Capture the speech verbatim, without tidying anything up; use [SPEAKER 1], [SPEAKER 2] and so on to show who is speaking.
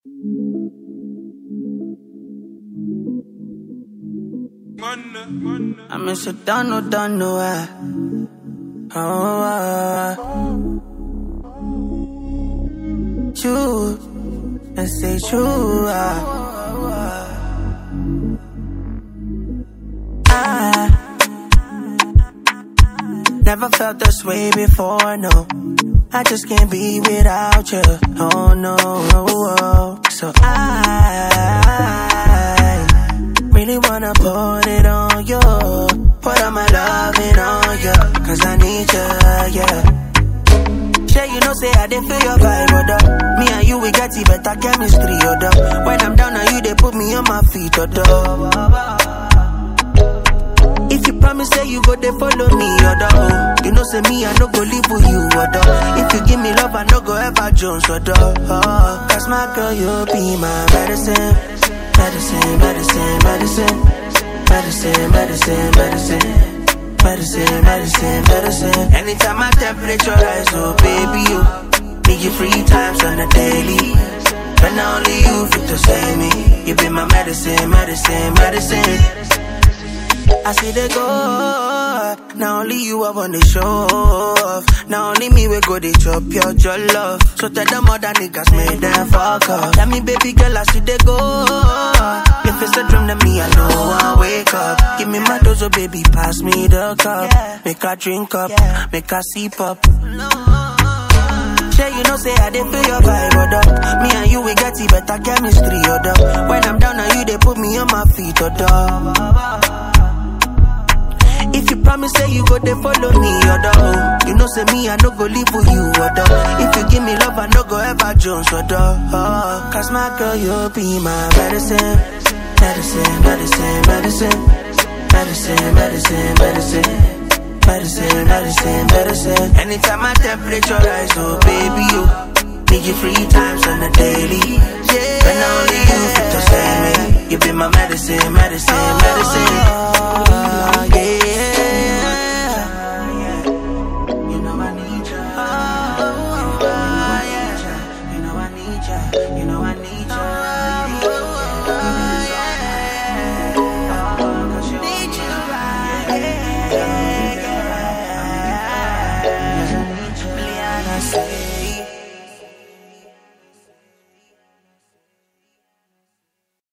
[SPEAKER 1] I miss a done, done, no, I. Oh, uh, true, let's say true. Uh, I never felt this way before, no. I just can't be without you. Oh no, so I really wanna put it on you, put all my loving on you, cause I need you, yeah. Sure, you know, say I didn't feel your vibe, oh, duh. Me and you, we got the better chemistry, oh, duh. When I'm down on you, they put me on my feet, oh, duh. If you promise, say you go, they follow me, oh, duh. You know, say me, I no go live with you, oh, duh. If you give me love, I no go ever Jones, oh, duh. Cause my girl, you be my medicine. Medicine, medicine, medicine, medicine, medicine, medicine, medicine, medicine, medicine. Anytime my temperature rise, oh baby, you need you three times on the daily. When only you fit to save me. You be my medicine, medicine, medicine. I see they go. Now only you I wanna show off. Now only me we go they chop your your love. So tell them other niggas make them fuck up. Tell me baby girl I see they go. If it's a dream then me I know I wake up. Give me my dose, oh baby pass me the cup. Make her drink up, make her sip up. Sure you know say I didn't feel your vibe, oh duh. Me and you we got the better chemistry, oh duh. When I'm down on you they put me on my feet, oh duh. If you promise, say you go, they follow me, oh, duh. You know, say me, I no go live with you, oh, duh. If you give me love, I no go ever Jones, oh, duh. Cause my girl, you be my medicine. Medicine, medicine, medicine. Medicine, medicine, medicine. Medicine, medicine, medicine. Anytime my temperature rise, oh, baby, you need you three times on the daily. Yeah. When only you fit to save me. You be my medicine, medicine, medicine. Oh, yeah.